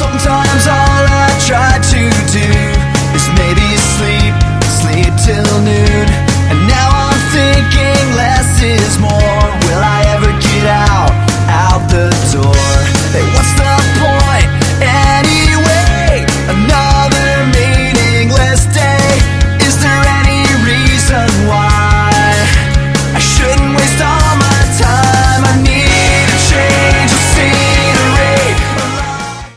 Sometimes all I try to do is maybe sleep till noon.